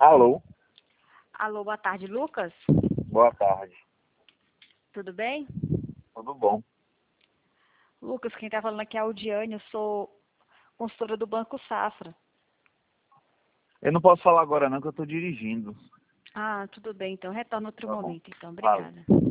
Alô? Alô, boa tarde, Lucas? Boa tarde. Tudo bem? Tudo bom? Lucas, quem está falando aqui é a Audiane, eu sou consultora do Banco Safra. Eu não posso falar agora não, que eu estou dirigindo. Ah, tudo bem, então retorno outro Tá bom. momento, então. Fala. Obrigada.